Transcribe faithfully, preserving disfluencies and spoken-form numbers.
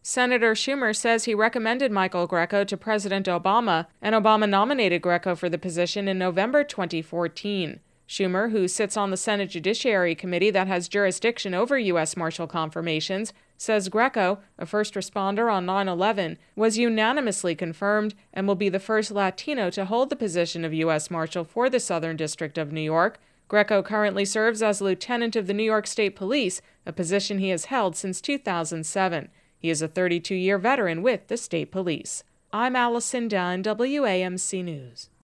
Senator Schumer says he recommended Michael Greco to President Obama, and Obama nominated Greco for the position in November twenty fourteen. Schumer, who sits on the Senate Judiciary Committee that has jurisdiction over U S Marshal confirmations, says Greco, a first responder on nine eleven, was unanimously confirmed and will be the first Latino to hold the position of U S Marshal for the Southern District of New York. Greco currently serves as lieutenant of the New York State Police, a position he has held since two thousand seven. He is a thirty-two-year veteran with the state police. I'm Allison Dunn, W A M C News.